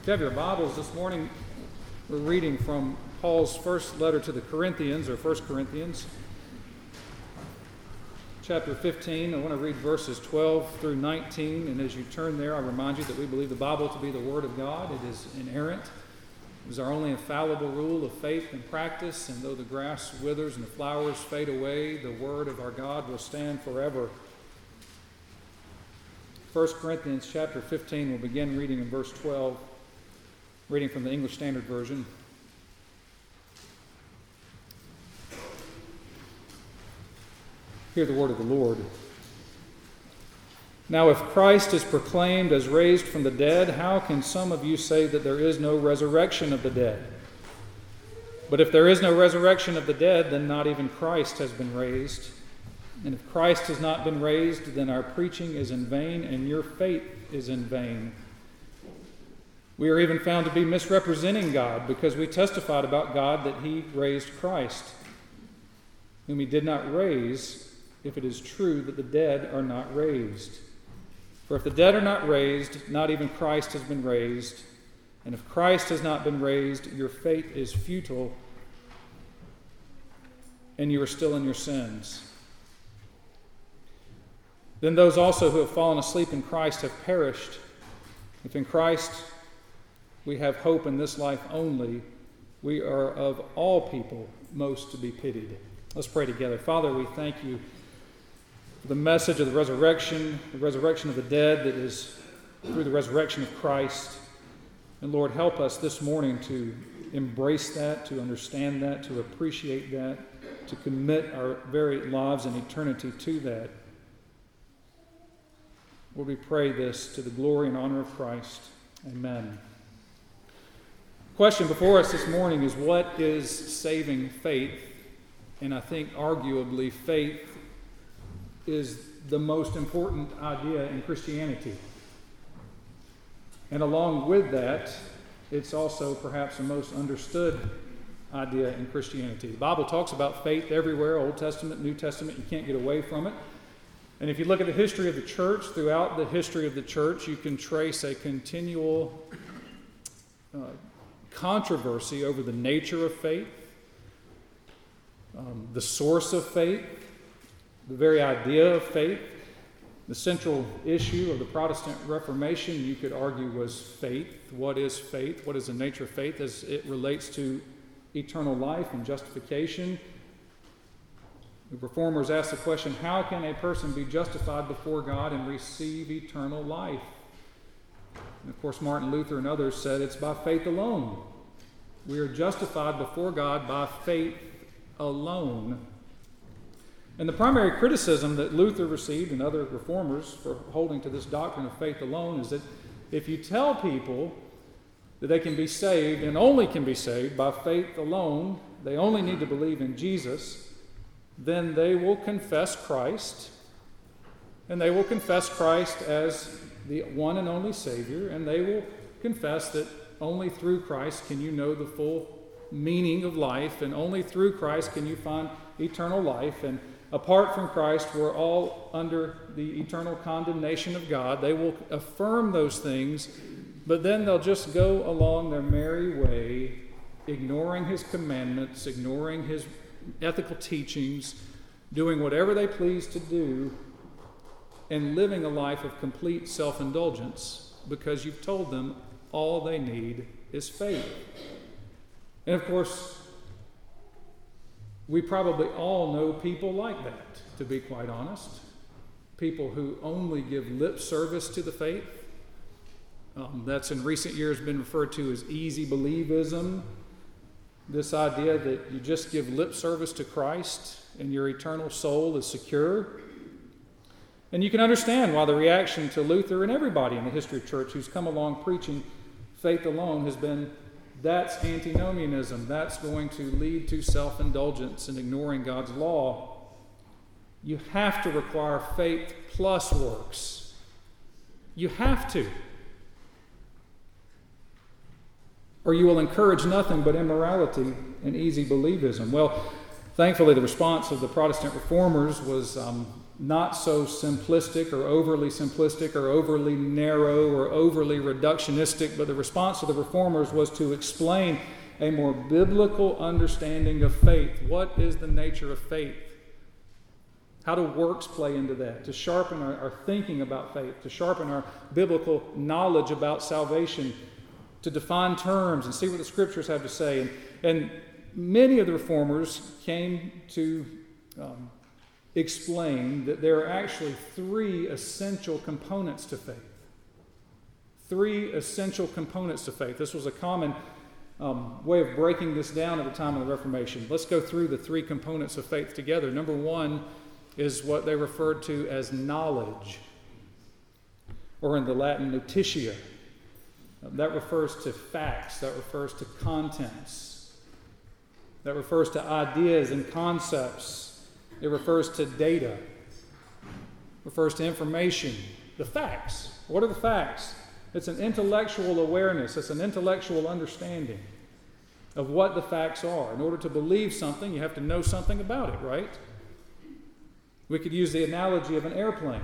If you have your Bibles this morning, we're reading from Paul's first letter to the Corinthians, or 1 Corinthians, chapter 15. I want to read verses 12 through 19, and as you turn there, I remind you that we believe the Bible to be the Word of God. It is inerrant. It is our only infallible rule of faith and practice, and though the grass withers and the flowers fade away, the Word of our God will stand forever. 1 Corinthians chapter 15, we'll begin reading in verse 12, reading from the English Standard Version. Hear the word of the Lord. Now, if Christ is proclaimed as raised from the dead, how can some of you say that there is no resurrection of the dead? But if there is no resurrection of the dead, then not even Christ has been raised. And if Christ has not been raised, then our preaching is in vain, and your faith is in vain. We are even found to be misrepresenting God, because we testified about God that He raised Christ, whom He did not raise, if it is true that the dead are not raised. For if the dead are not raised, not even Christ has been raised. And if Christ has not been raised, your faith is futile, and you are still in your sins. Then those also who have fallen asleep in Christ have perished. If in Christ we have hope in this life only, we are of all people most to be pitied. Let's pray together. Father, we thank you for the message of the resurrection of the dead that is through the resurrection of Christ. And Lord, help us this morning to embrace that, to understand that, to appreciate that, to commit our very lives and eternity to that. Lord, we pray this to the glory and honor of Christ. Amen. The question before us this morning is, what is saving faith? And I think arguably faith is the most important idea in Christianity. And along with that, it's also perhaps the most understood idea in Christianity. The Bible talks about faith everywhere, Old Testament, New Testament. You can't get away from it. And if you look at the history of the church, throughout the history of the church, you can trace a continual controversy over the nature of faith, the source of faith, the very idea of faith. The central issue of the Protestant Reformation, you could argue, was faith. What is faith? What is the nature of faith as it relates to eternal life and justification? The Reformers asked the question, how can a person be justified before God and receive eternal life? And of course, Martin Luther and others said it's by faith alone. We are justified before God by faith alone. And the primary criticism that Luther received and other reformers for holding to this doctrine of faith alone is that if you tell people that they can be saved and only can be saved by faith alone, they only need to believe in Jesus, then they will confess Christ, and they will confess Christ as the one and only Savior, and they will confess that only through Christ can you know the full meaning of life, and only through Christ can you find eternal life, and apart from Christ, we're all under the eternal condemnation of God. They will affirm those things, but then they'll just go along their merry way, ignoring His commandments, ignoring His ethical teachings, doing whatever they please to do, and living a life of complete self-indulgence because you've told them all they need is faith. And of course, we probably all know people like that, to be quite honest. People who only give lip service to the faith. That's in recent years been referred to as easy believism. This idea that you just give lip service to Christ and your eternal soul is secure. And you can understand why the reaction to Luther and everybody in the history of church who's come along preaching faith alone has been, that's antinomianism. That's going to lead to self-indulgence and ignoring God's law. You have to require faith plus works. You have to. Or you will encourage nothing but immorality and easy believism. Well, thankfully the response of the Protestant reformers was not so simplistic or overly narrow or overly reductionistic, but the response of the Reformers was to explain a more biblical understanding of faith. What is the nature of faith? How do works play into that? To sharpen our thinking about faith, to sharpen our biblical knowledge about salvation, to define terms and see what the Scriptures have to say. And many of the Reformers came to explain that there are actually three essential components to faith. Three essential components to faith. This was a common way of breaking this down at the time of the Reformation. Let's go through the three components of faith together. Number one is what they referred to as knowledge, or in the Latin, notitia. That refers to facts, that refers to contents, that refers to ideas and concepts. It refers to data, refers to information, the facts. What are the facts? It's an intellectual awareness, it's an intellectual understanding of what the facts are. In order to believe something, you have to know something about it, right? We could use the analogy of an airplane.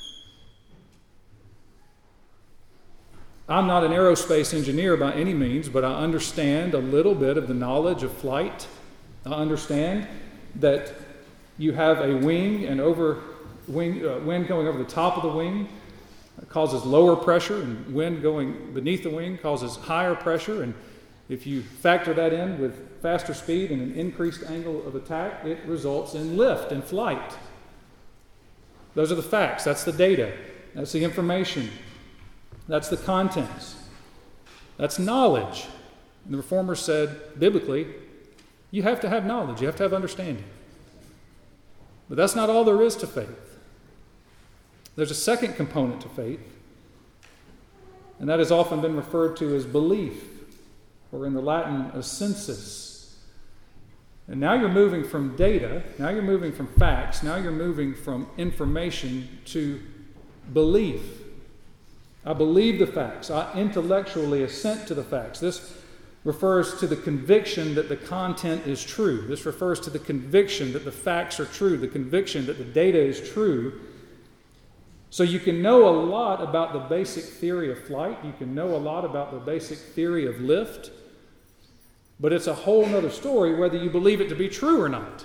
I'm not an aerospace engineer by any means, but I understand a little bit of the knowledge of flight. I understand that you have a wing, and wind going over the top of the wing causes lower pressure, and wind going beneath the wing causes higher pressure. And if you factor that in with faster speed and an increased angle of attack, it results in lift and flight. Those are the facts. That's the data. That's the information. That's the contents. That's knowledge. And the Reformers said, biblically, you have to have knowledge. You have to have understanding. But that's not all there is to faith. There's a second component to faith, and that has often been referred to as belief, or in the Latin, assensus. And now you're moving from data, now you're moving from facts, now you're moving from information to belief. I believe the facts. I intellectually assent to the facts. This refers to the conviction that the content is true. This refers to the conviction that the facts are true, the conviction that the data is true. So you can know a lot about the basic theory of flight. You can know a lot about the basic theory of lift. But it's a whole other story whether you believe it to be true or not.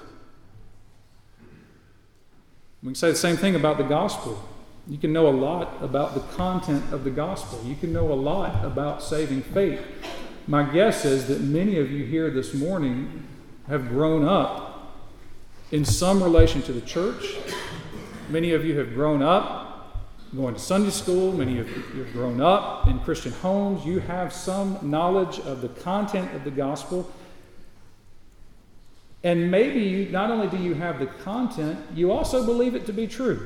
We can say the same thing about the gospel. You can know a lot about the content of the gospel. You can know a lot about saving faith. My guess is that many of you here this morning have grown up in some relation to the church. Many of you have grown up going to Sunday school. Many of you have grown up in Christian homes. You have some knowledge of the content of the gospel. And maybe not only do you have the content, you also believe it to be true.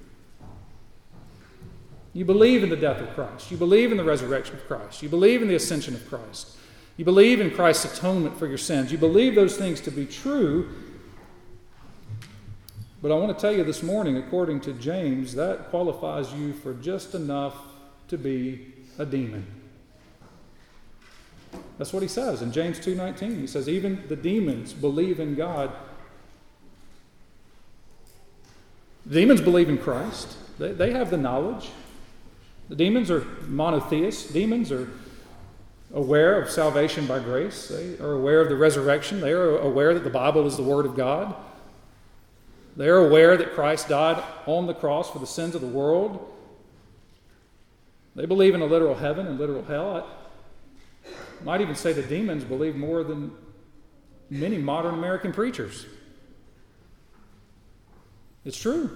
You believe in the death of Christ. You believe in the resurrection of Christ. You believe in the ascension of Christ. You believe in Christ's atonement for your sins. You believe those things to be true. But I want to tell you this morning, according to James, that qualifies you for just enough to be a demon. That's what he says in James 2:19. He says, even the demons believe in God. Demons believe in Christ. They have the knowledge. The demons are monotheists. Demons are aware of salvation by grace. They are aware of the resurrection. They are aware that the Bible is the Word of God. They are aware that Christ died on the cross for the sins of the world. They believe in a literal heaven and literal hell. I might even say the demons believe more than many modern American preachers. It's true.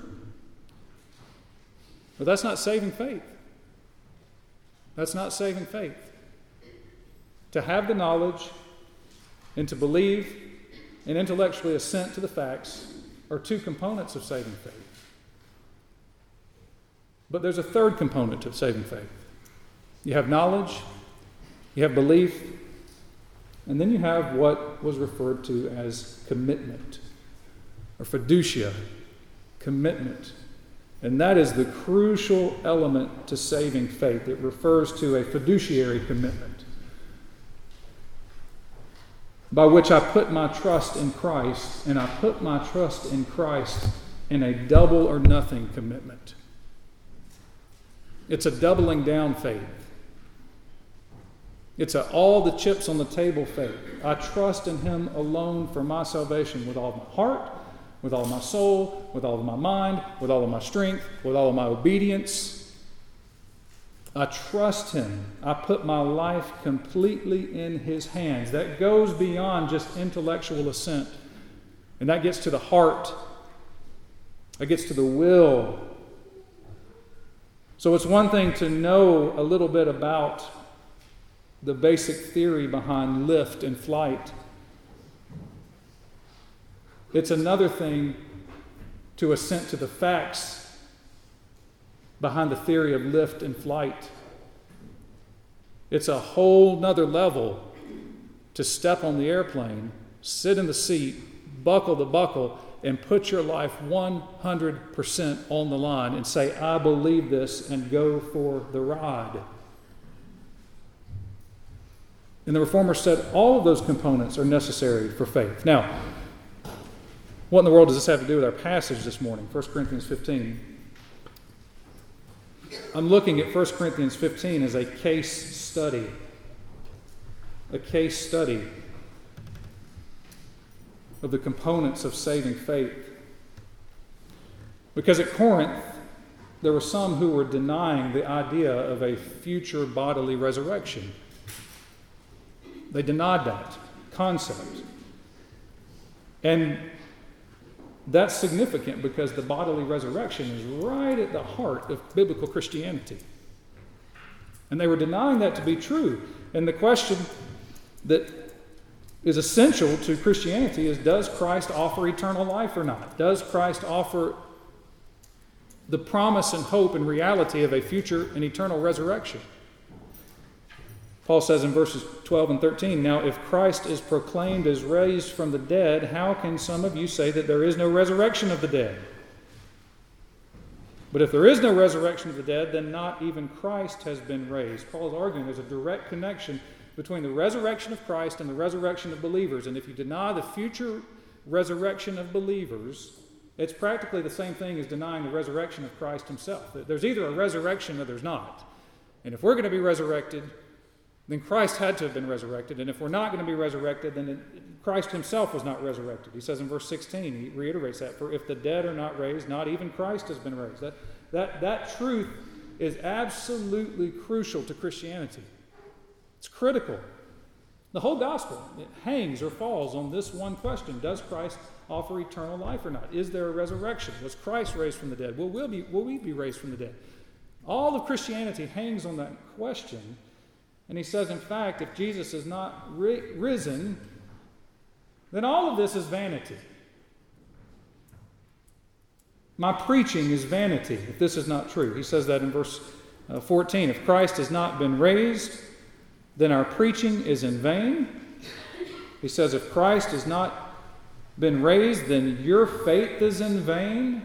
But that's not saving faith. That's not saving faith. To have the knowledge and to believe and intellectually assent to the facts are two components of saving faith. But there's a third component of saving faith. You have knowledge, you have belief, and then you have what was referred to as commitment, or fiducia, commitment. And that is the crucial element to saving faith. It refers to a fiduciary commitment, by which I put my trust in Christ, and I put my trust in Christ and a double or nothing commitment. It's a doubling down faith. It's a all the chips on the table faith. I trust in Him alone for my salvation with all of my heart, with all of my soul, with all of my mind, with all of my strength, with all of my obedience. I trust Him. I put my life completely in His hands. That goes beyond just intellectual assent. And that gets to the heart. That gets to the will. So it's one thing to know a little bit about the basic theory behind lift and flight. It's another thing to assent to the facts behind the theory of lift and flight. It's a whole nother level to step on the airplane, sit in the seat, buckle the buckle, and put your life 100% on the line and say, I believe this, and go for the ride. And the Reformer said all of those components are necessary for faith. Now, what in the world does this have to do with our passage this morning, 1 Corinthians 15? I'm looking at 1 Corinthians 15 as a case study. A case study of the components of saving faith. Because at Corinth, there were some who were denying the idea of a future bodily resurrection. They denied that concept. And that's significant because the bodily resurrection is right at the heart of biblical Christianity. And they were denying that to be true. And the question that is essential to Christianity is, does Christ offer eternal life or not? Does Christ offer the promise and hope and reality of a future and eternal resurrection? Paul says in verses 12 and 13, now if Christ is proclaimed as raised from the dead, how can some of you say that there is no resurrection of the dead? But if there is no resurrection of the dead, then not even Christ has been raised. Paul is arguing there's a direct connection between the resurrection of Christ and the resurrection of believers. And if you deny the future resurrection of believers, it's practically the same thing as denying the resurrection of Christ Himself. There's either a resurrection or there's not. And if we're going to be resurrected, then Christ had to have been resurrected. And if we're not going to be resurrected, then Christ Himself was not resurrected. He says in verse 16, he reiterates that, for if the dead are not raised, not even Christ has been raised. That truth is absolutely crucial to Christianity. It's critical. The whole gospel, it hangs or falls on this one question. Does Christ offer eternal life or not? Is there a resurrection? Was Christ raised from the dead? Will we be raised from the dead? All of Christianity hangs on that question. And he says, in fact, if Jesus is not risen, then all of this is vanity. My preaching is vanity if this is not true. He says that in verse 14. If Christ has not been raised, then our preaching is in vain. He says, if Christ has not been raised, then your faith is in vain.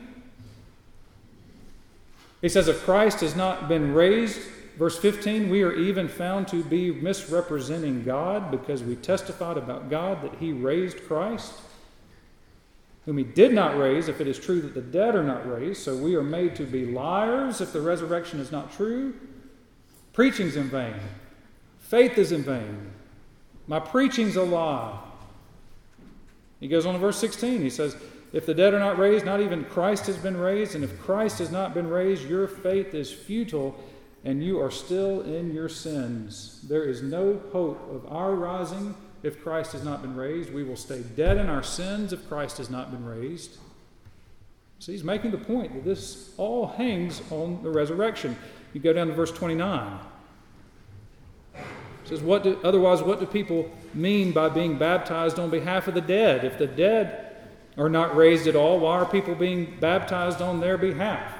He says, if Christ has not been raised, verse 15, we are even found to be misrepresenting God because we testified about God that He raised Christ, whom He did not raise, if it is true that the dead are not raised. So we are made to be liars if the resurrection is not true. Preaching's in vain. Faith is in vain. My preaching's a lie. He goes on to verse 16. He says, if the dead are not raised, not even Christ has been raised. And if Christ has not been raised, your faith is futile, and you are still in your sins. There is no hope of our rising if Christ has not been raised. We will stay dead in our sins if Christ has not been raised. So he's making the point that this all hangs on the resurrection. You go down to verse 29. It says, otherwise, what do people mean by being baptized on behalf of the dead? If the dead are not raised at all, why are people being baptized on their behalf?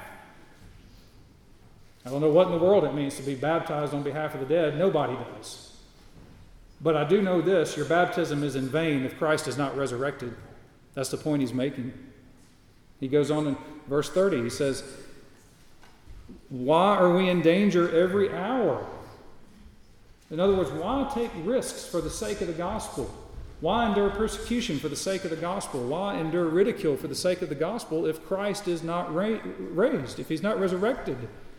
I don't know what in the world it means to be baptized on behalf of the dead. Nobody does. But I do know this, your baptism is in vain if Christ is not resurrected. That's the point he's making. He goes on in verse 30, he says, why are we in danger every hour? In other words, why take risks for the sake of the gospel? Why endure persecution for the sake of the gospel? Why endure ridicule for the sake of the gospel if Christ is not raised, if he's not resurrected?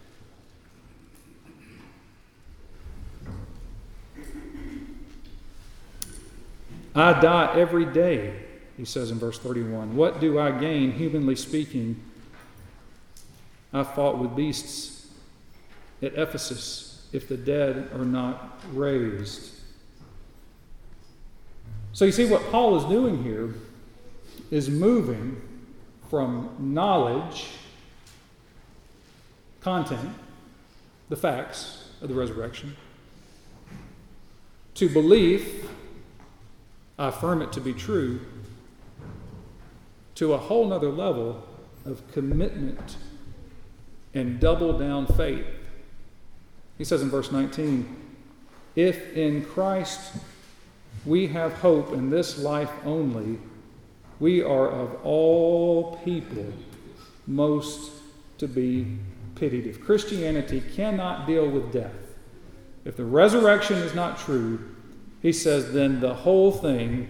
I die every day, he says in verse 31. What do I gain, humanly speaking? I fought with beasts at Ephesus, if the dead are not raised. So you see what Paul is doing here is moving from knowledge, content, the facts of the resurrection, to belief, I affirm it to be true, to a whole nother level of commitment and double down faith. He says in verse 19, if in Christ we have hope in this life only, we are of all people most to be pitied. If Christianity cannot deal with death, if the resurrection is not true, he says, then the whole thing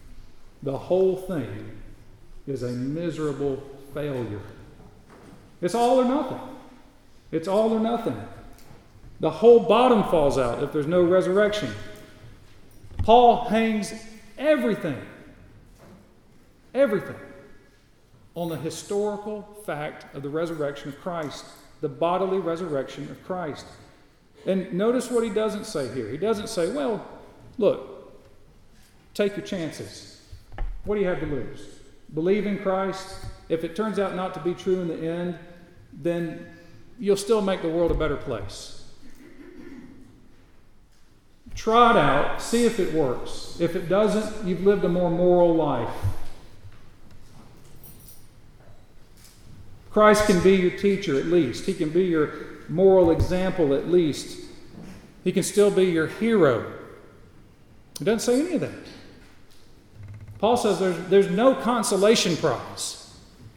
is a miserable failure. It's all or nothing. It's all or nothing. The whole bottom falls out if there's no resurrection. Paul hangs everything on the historical fact of the resurrection of Christ, the bodily resurrection of Christ. And notice what he doesn't say here. He doesn't say, well, look, take your chances. What do you have to lose? Believe in Christ. If it turns out not to be true in the end, then you'll still make the world a better place. Try it out. See if it works. If it doesn't, you've lived a more moral life. Christ can be your teacher at least. He can be your moral example at least. He can still be your hero. It doesn't say any of that. Paul says there's no consolation prize.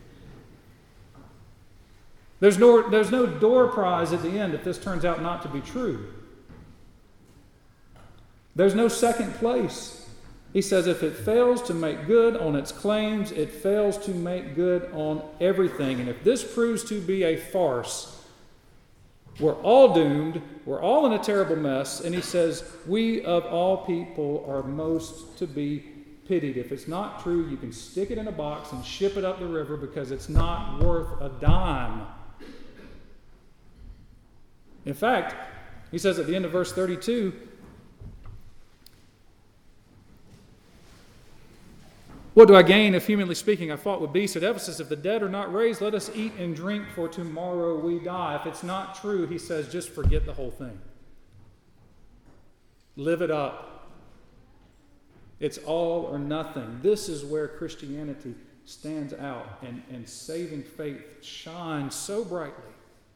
There's no door prize at the end if this turns out not to be true. There's no second place. He says if it fails to make good on its claims, it fails to make good on everything. And if this proves to be a farce, we're all doomed. We're all in a terrible mess. And he says, we of all people are most to be pitied. If it's not true, you can stick it in a box and ship it up the river because it's not worth a dime. In fact, he says at the end of verse 32, what do I gain if, humanly speaking, I fought with beasts at Ephesus? If the dead are not raised, let us eat and drink, for tomorrow we die. If it's not true, he says, just forget the whole thing. Live it up. It's all or nothing. This is where Christianity stands out and saving faith shines so brightly.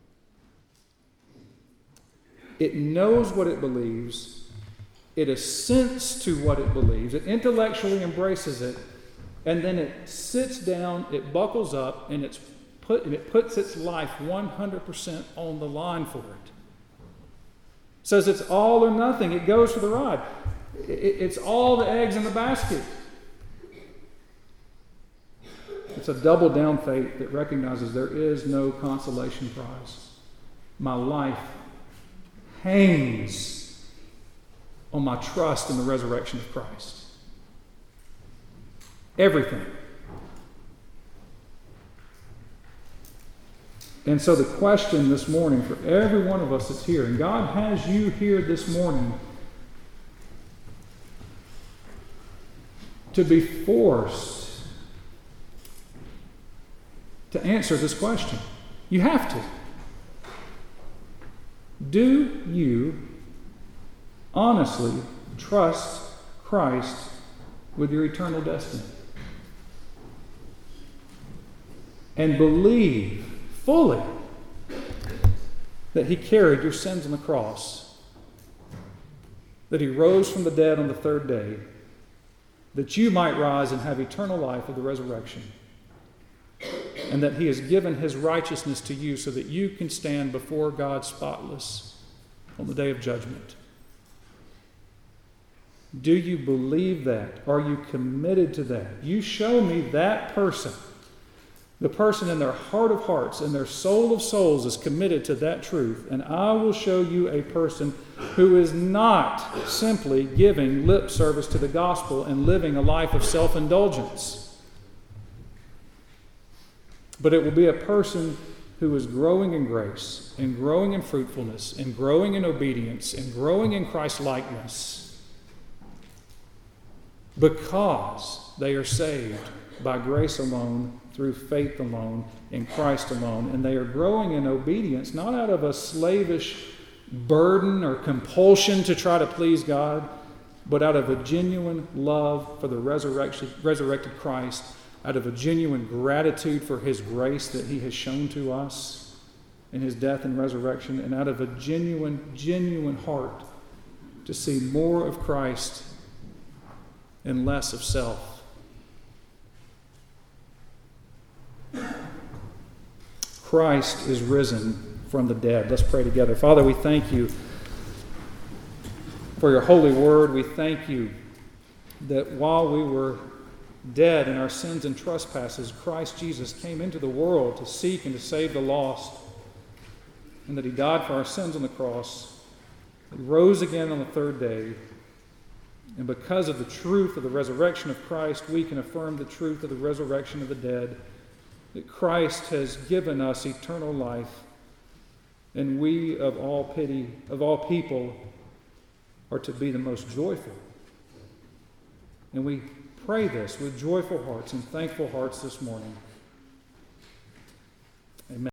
It knows what it believes. It assents to what it believes. It intellectually embraces it. And then it sits down, it buckles up, and it puts its life 100% on the line for it. It says it's all or nothing. It goes for the ride. It's all the eggs in the basket. It's a double down faith that recognizes there is no consolation prize. My life hangs on my trust in the resurrection of Christ. Everything. And so the question this morning for every one of us that's here, and God has you here this morning to be forced to answer this question. You have to. Do you honestly trust Christ with your eternal destiny? And believe fully that he carried your sins on the cross, that he rose from the dead on the third day, that you might rise and have eternal life of the resurrection, and that he has given his righteousness to you so that you can stand before God spotless on the day of judgment. Do you believe that? Are you committed to that? You show me that person. The person in their heart of hearts and their soul of souls is committed to that truth, and I will show you a person who is not simply giving lip service to the gospel and living a life of self-indulgence. But it will be a person who is growing in grace and growing in fruitfulness and growing in obedience and growing in Christ-likeness because they are saved by grace alone, through faith alone, in Christ alone. And they are growing in obedience, not out of a slavish burden or compulsion to try to please God, but out of a genuine love for the resurrected Christ, out of a genuine gratitude for His grace that He has shown to us in His death and resurrection, and out of a genuine heart to see more of Christ and less of self. Christ is risen from the dead. Let's pray together. Father, we thank you for your holy word. We thank you that while we were dead in our sins and trespasses, Christ Jesus came into the world to seek and to save the lost, and that He died for our sins on the cross. He rose again on the third day, and because of the truth of the resurrection of Christ, we can affirm the truth of the resurrection of the dead, that Christ has given us eternal life, and we of all people are to be the most joyful. And we pray this with joyful hearts and thankful hearts this morning. Amen.